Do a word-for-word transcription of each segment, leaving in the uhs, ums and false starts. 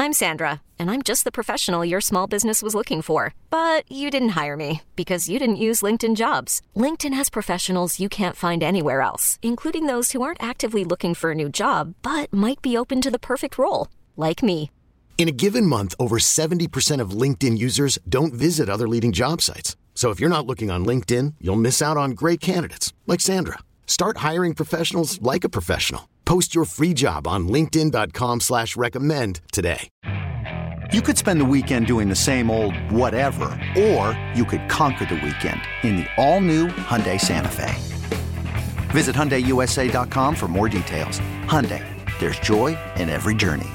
I'm Sandra, and I'm just the professional your small business was looking for. But you didn't hire me because you didn't use LinkedIn Jobs. LinkedIn has professionals you can't find anywhere else, including those who aren't actively looking for a new job, but might be open to the perfect role, like me. In a given month, over seventy percent of LinkedIn users don't visit other leading job sites. So if you're not looking on LinkedIn, you'll miss out on great candidates like Sandra. Start hiring professionals like a professional. Post your free job on linkedin dot com slash recommend today. You could spend the weekend doing the same old whatever, or you could conquer the weekend in the all-new Hyundai Santa Fe. Visit Hyundai U S A dot com for more details. Hyundai, there's joy in every journey.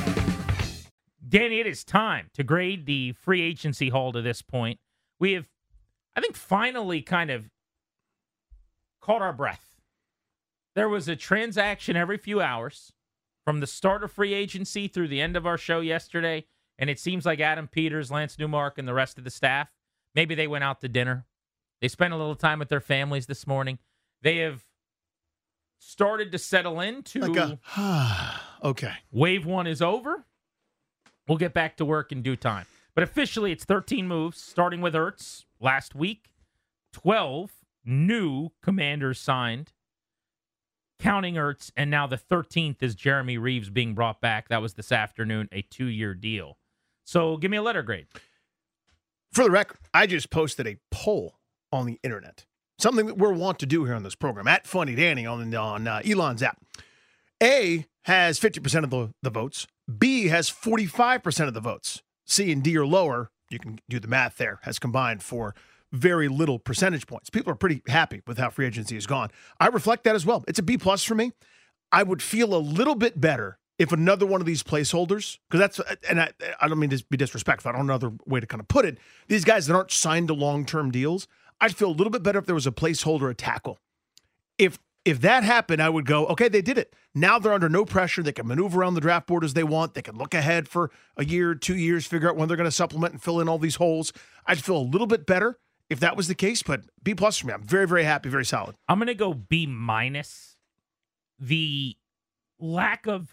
Danny, it is time to grade the free agency haul to this point. We have, I think, finally kind of caught our breath. There was a transaction every few hours from the start of free agency through the end of our show yesterday, and it seems like Adam Peters, Lance Newmark, and the rest of the staff, maybe they went out to dinner. They spent a little time with their families this morning. They have started to settle into like a, okay. Wave one is over. We'll get back to work in due time. But officially, it's thirteen moves, starting with Ertz last week. twelve new Commanders signed, counting Ertz, and now the thirteenth is Jeremy Reeves being brought back. That was this afternoon, a two-year deal. So give me a letter grade. For the record, I just posted a poll on the internet, something that we're wont to do here on this program, at Funny Danny on, on uh, Elon's app. A has fifty percent of the, the votes. B has forty-five percent of the votes. C and D are lower. You can do the math there, has combined for very little percentage points. People are pretty happy with how free agency has gone. I reflect that as well. It's a B plus for me. I would feel a little bit better if another one of these placeholders, because that's, and I, I don't mean to be disrespectful, I don't know another way to kind of put it, these guys that aren't signed to long-term deals, I'd feel a little bit better if there was a placeholder, a tackle. If if that happened, I would go, okay, they did it. Now they're under no pressure. They can maneuver around the draft board as they want. They can look ahead for a year, two years, figure out when they're going to supplement and fill in all these holes. I'd feel a little bit better if that was the case, but B plus for me. I'm very, very happy, very solid. I'm going to go B minus. The lack of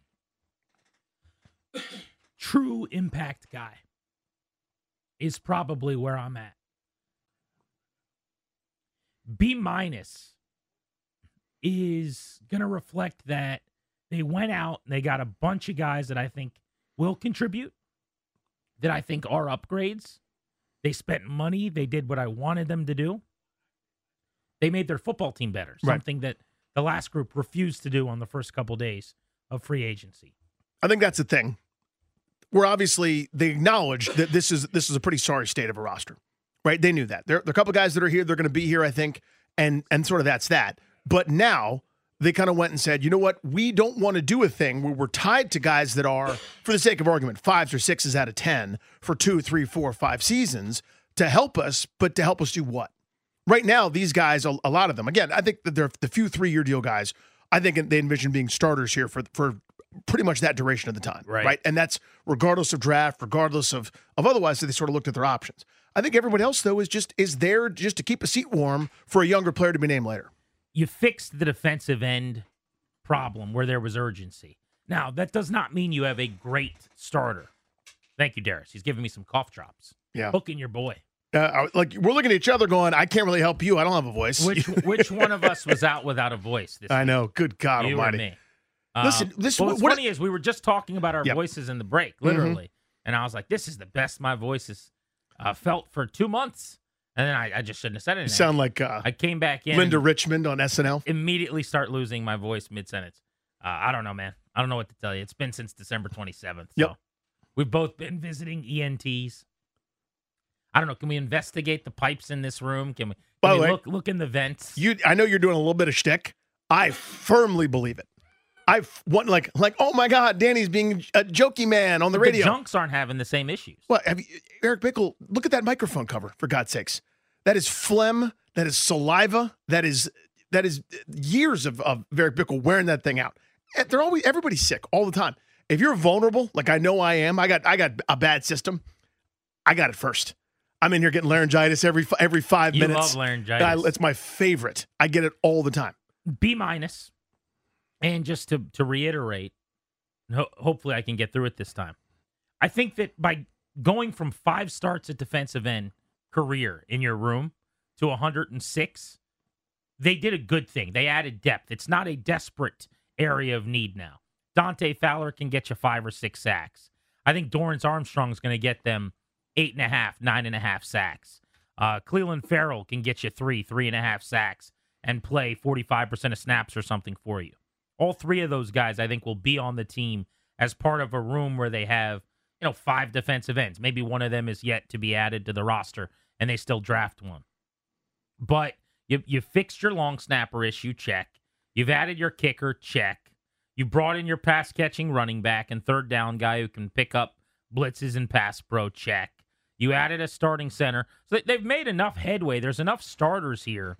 uh, true impact guy is probably where I'm at. B minus is going to reflect that they went out and they got a bunch of guys that I think will contribute, that I think are upgrades. They spent money. They did what I wanted them to do. They made their football team better, something right. that the last group refused to do on the first couple days of free agency. I think that's the thing. We're obviously, they acknowledge that this is this is a pretty sorry state of a roster, right? They knew that. There, there are a couple guys that are here. They're going to be here, I think, and and sort of that's that. But now they kind of went and said, you know what? We don't want to do a thing where we're tied to guys that are, for the sake of argument, fives or sixes out of ten for two, three, four, five seasons to help us, but to help us do what? Right now, these guys, a, a lot of them, again, I think that they're the few three-year deal guys, I think they envision being starters here for for pretty much that duration of the time, right? right? And that's regardless of draft, regardless of of otherwise, so they sort of looked at their options. I think everybody else, though, is just is there just to keep a seat warm for a younger player to be named later. You fixed the defensive end problem where there was urgency. Now, that does not mean you have a great starter. Thank you, Darius. He's giving me some cough drops. Yeah. Hooking your boy. Uh, like, we're looking at each other going, I can't really help you. I don't have a voice. Which which one of us was out without a voice this I week? know. Good God you almighty. Or me. Listen, um, this well, what's what, funny is we were just talking about our yep. voices in the break, literally. Mm-hmm. And I was like, this is the best my voice has uh, felt for two months. And then I, I just shouldn't have said anything. You sound like uh, I came back in. Linda Richmond on S N L. Immediately start losing my voice mid-sentence. Uh, I don't know, man. I don't know what to tell you. It's been since December twenty-seventh. So yep. We've both been visiting E N Ts. I don't know. Can we investigate the pipes in this room? Can we, can By we the way, look, look in the vents? You, I know you're doing a little bit of shtick. I firmly believe it. I want like like oh my God, Danny's being a jokey man on the but radio. The junks aren't having the same issues. What have you, Eric Bickle? Look at that microphone cover, for God's sakes. That is phlegm. That is saliva. That is that is years of, of Eric Bickle wearing that thing out. They're always everybody's sick all the time. If you're vulnerable, like I know I am, I got I got a bad system. I got it first. I'm in here getting laryngitis every every five you minutes. You love laryngitis. I, it's my favorite. I get it all the time. B minus. And just to, to reiterate, ho- hopefully I can get through it this time. I think that by going from five starts at defensive end career in your room to one hundred six, they did a good thing. They added depth. It's not a desperate area of need now. Dante Fowler can get you five or six sacks. I think Dorrance Armstrong is going to get them eight and a half, nine and a half sacks. Uh, Cleveland Farrell can get you three, three and a half sacks and play forty-five percent of snaps or something for you. All three of those guys, I think, will be on the team as part of a room where they have, you know, five defensive ends. Maybe one of them is yet to be added to the roster, and they still draft one. But you you fixed your long snapper issue, check. You've added your kicker, check. You brought in your pass-catching running back and third down guy who can pick up blitzes and pass pro, check. You added a starting center. So they've made enough headway. There's enough starters here.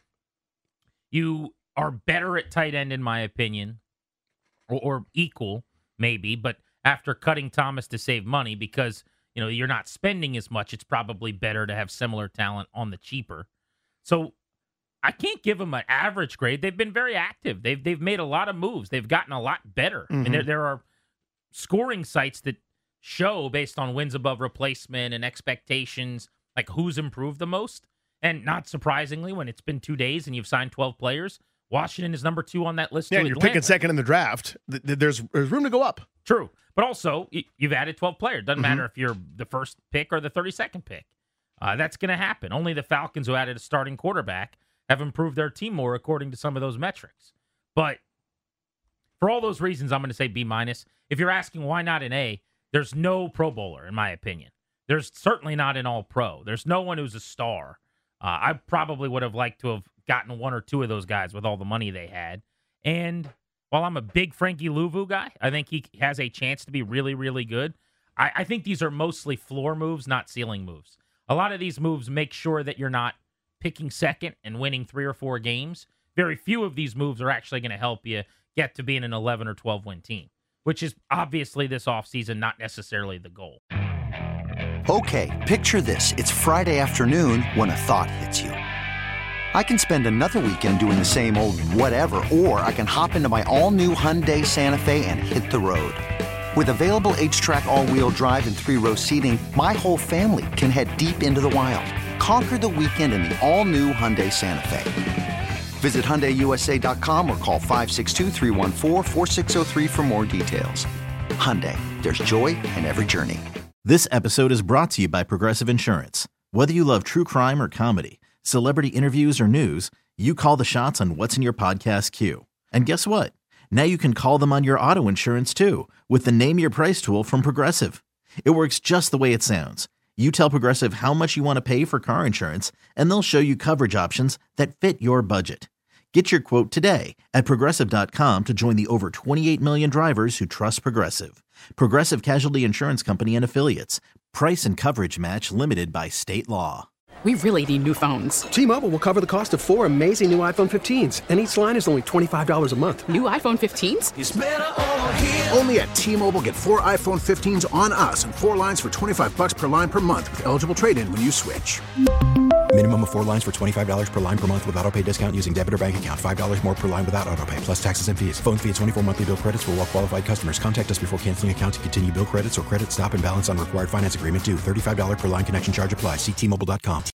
You are better at tight end, in my opinion, or, or equal, maybe, but after cutting Thomas to save money because, you know, you're not spending as much, it's probably better to have similar talent on the cheaper. So I can't give them an average grade. They've been very active. They've they've made a lot of moves. They've gotten a lot better. Mm-hmm. I mean, there, there are scoring sites that show based on wins above replacement and expectations, like who's improved the most. And not surprisingly, when it's been two days and you've signed twelve players, Washington is number two on that list. Yeah, and you're picking second in the draft. There's, there's room to go up. True. But also, you've added twelve players. Doesn't mm-hmm. matter if you're the first pick or the thirty-second pick. Uh, that's going to happen. Only the Falcons, who added a starting quarterback, have improved their team more according to some of those metrics. But for all those reasons, I'm going to say B minus. If you're asking why not an A, there's no Pro Bowler, in my opinion. There's certainly not an All-Pro. There's no one who's a star. Uh, I probably would have liked to have gotten one or two of those guys with all the money they had. And while I'm a big Frankie Louvu guy, I think he has a chance to be really, really good. I, I think these are mostly floor moves, not ceiling moves. A lot of these moves make sure that you're not picking second and winning three or four games. Very few of these moves are actually going to help you get to being an eleven or twelve win team, which is obviously this offseason not necessarily the goal. Okay, picture this. It's Friday afternoon when a thought hits you. I can spend another weekend doing the same old whatever, or I can hop into my all-new Hyundai Santa Fe and hit the road. With available H-Track all-wheel drive and three-row seating, my whole family can head deep into the wild. Conquer the weekend in the all-new Hyundai Santa Fe. Visit Hyundai U S A dot com or call five six two, three one four, four six zero three for more details. Hyundai, there's joy in every journey. This episode is brought to you by Progressive Insurance. Whether you love true crime or comedy, celebrity interviews or news, you call the shots on what's in your podcast queue. And guess what? Now you can call them on your auto insurance too with the Name Your Price tool from Progressive. It works just the way it sounds. You tell Progressive how much you want to pay for car insurance, and they'll show you coverage options that fit your budget. Get your quote today at Progressive dot com to join the over twenty-eight million drivers who trust Progressive. Progressive Casualty Insurance Company and Affiliates. Price and coverage match limited by state law. We really need new phones. T-Mobile will cover the cost of four amazing new iPhone fifteens, and each line is only twenty-five dollars a month. New iPhone fifteens? It's better over here. Only at T-Mobile, get four iPhone fifteens on us and four lines for twenty-five bucks per line per month with eligible trade-in when you switch. Minimum of four lines for twenty-five dollars per line per month with autopay discount using debit or bank account. five dollars more per line without autopay, plus taxes and fees. Phone fee at twenty-four monthly bill credits for well-qualified customers. Contact us before canceling account to continue bill credits or credit stop and balance on required finance agreement due. thirty-five dollars per line connection charge applies. See T Mobile dot com.